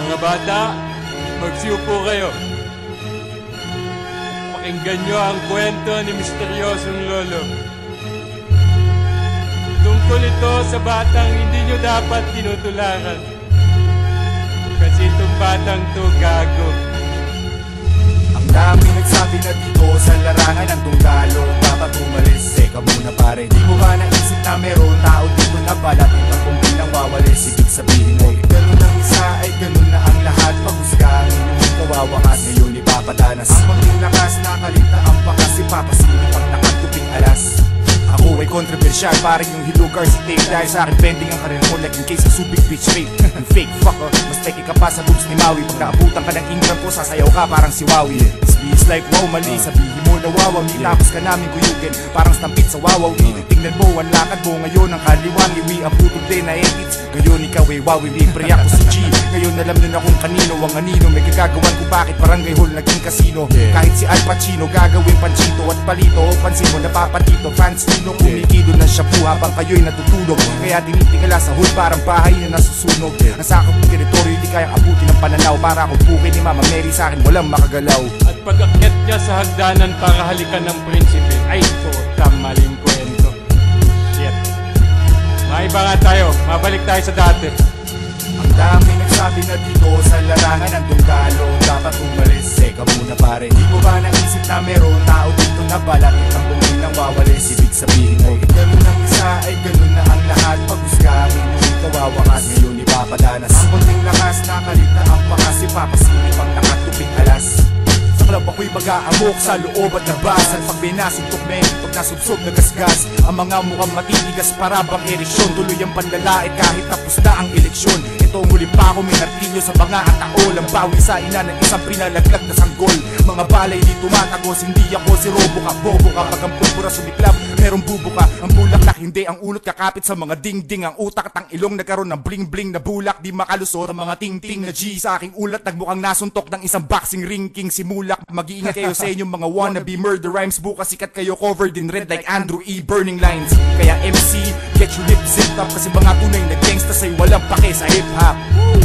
Mga bata, magsiupo kayo. Pakinggan nyo ang kwento ni misteryosong lolo. Tungkol ito sa batang hindi nyo dapat tinutularan. Kasi itong batang to gago. Ang dami nagsabi na dito sa larangan ng tunggalo dapat umalis. Teka muna pare, di mo ba naisip na meron tao dito na balat ang kumpin ng wawalis? Ibig sabihin ay ganun ang isa ay ganun na ang lahat. Paghusgahan yung kawawakas ngayon ipapadanas. Ang konting lakas nakalita ang bakas, ipapasilip ang nakatuping alas. Ako ay kontrobersyal, parang yung hilugar si Take. Dahil sa akin pending ang karir mo like in case of Subic bitch rape. You fake fucker, mas teki ka pa sa boobs ni Maui. Pag naabutan ka ng Ingram ko, sasayaw ka parang si Wowie. It's like wow mali, sabihin mo na wawawi. Tapos ka namin kuyugin, parang stampit sa wawawi. Tingnan mo ang lakad mo ngayon ang kaliwangiwi. Ang putol din na edits, ngayon ikaw ay wawiwi. Pre ako si G, ngayon alam nyo na kung kanino ang anino. May kagagawan ko bakit barangay hall naging casino. Kahit si Al Pacino gagawin panchito at palito. O pansin mo napapatito, fans nino kumikido ng shabu habang kayo'y natutulog. Kaya tinitingala sa hood parang bahay na nasusunog. Ang sakop ng teritoryo di kayang abutin ng pananaw. Para akong buki ni Mama Mary sa akin walang makagalaw. At pag-akyat niya sa hagdanan para halikan ng prinsipe, ay puta maling kwento. Shit. Maiba nga tayo, mabalik tayo sa dati. Ang dami nagsabi na dito sa larangan ng tunggalo dapat umalis. Teka muna pare, di mo ba naisip na meron tao dito na balat ang kumpin ng wawalis? Ibig sabihin ay ganun ang isa ay ganun na ang lahat. Paghusgahan yung kawawakas ngayon ipapadanas. Ang konting lakas nakalita ang bakas, ipapasilip ang nakatuping alas. Sa club ako'y mag-aamok sa loob at labasan. Pag binasuntok men, pag nasubsob na gasgas. Ang mga mukhang matitigas para bang ereksyon. Tuloy ang panlalait kahit tapos na ang eleksyon. Ito ang huli pa ako may martilyo sa mga ataol. Ang bawi sa ina ng isang pinalaglag na sanggol. Mga balay di tumatagos, hindi ako si Robo ka. Bobo ka, pag ang pulpura sumiklab merong bubo ka. Ang bulaklak hindi ang ulot kakapit sa mga dingding. Ang utak at ang ilong nagkaroon ng bling bling na bulak. Di makalusot ang mga ting-ting na G. Sa aking ulat nagmukhang nasuntok ng isang boxing ring king simulak. Mag-iingat kayo sa inyong mga wannabe murder rhymes. Bukas sikat kayo covered in red like Andrew E. Burning lines. Kaya MC, get your lip zipped up. Kasi mga tunay na gangsta sa'yo walang pake sa hip-hop.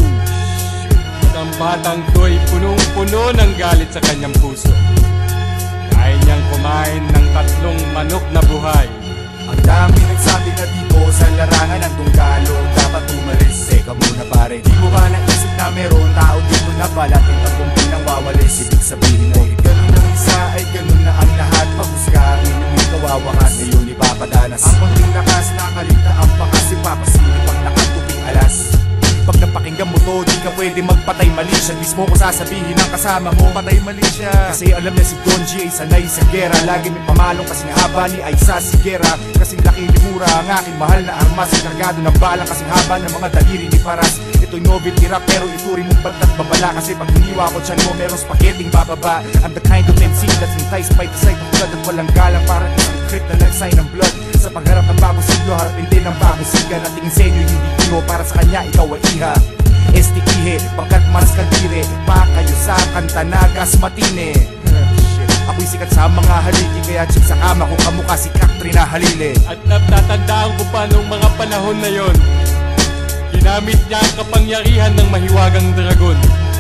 Ang batang to'y punong-puno ng galit sa kanyang puso. Kaya niyang kumain ng 3 manok na buhay. Ang dami nagsabi na dito sa larangan ng tunggalo dapat umalis. Teka muna pare, di mo ba naisip na meron tao dito na balat ang kumpin ng wawalis? Ibig sabihin ay ganun ang isa ay ganun na ang lahat. Paghusgahan yung kawawakas ngayon ipapadanas. Ang konting lakas nakalita ang bakas, ipapasilip ang nakatuping alas. Pag napakinggan mo to, di ka pwede magpatay mali siya. Mismo ko sasabihin ng kasama mo, patay mali siya. Kasi alam niya si Don G ay sanay sa gera. Lagi may pamalong kasing haba ni Aiza Sigera. Kasing laki ni Mura ang aking mahal na armas. Kargado ng balang kasing haba ng mga daliri ni Paras. Ito'y novelty rap pero ituring mong batat babala. Kasi pag hiniwa ko tiyan mo merong spaghetting bababa. I'm the kind of MC that's enticed by the sight of blood. At walang galang parang isang crit na nag-sign ng blood. Sa pagharap ng bagong siglo, harapin din ng bagong siga. Natingin sa inyo hindi kuno, para sa kanya ikaw ay iha. Estikihe, pagkat mas kadire, pa kayo sa kanta nagas matine. Ako'y sikat sa mga haligi, kaya chick sa kama ko kamukha si Katrina Halile. At natatandaan ko pa nung mga panahon na yon, ginamit niya ang kapangyarihan ng mahiwagang dragon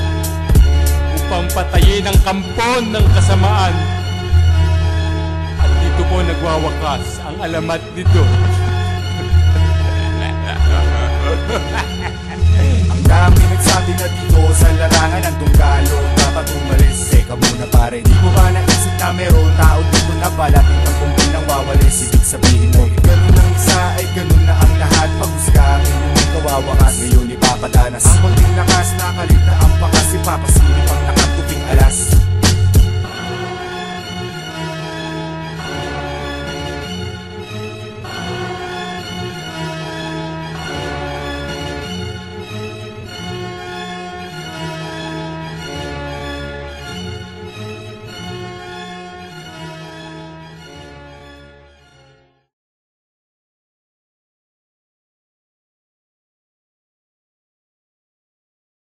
upang patayin ang kampon ng kasamaan. At dito po nagwawakas ang alamat nito. Ang dami nagsabi na dito sa larangan ng tunggalo dapat umalis. Teka muna pare, di mo ba naisip na meron tao dito na balat ang kumpin ng wawalis? Ibig sabihin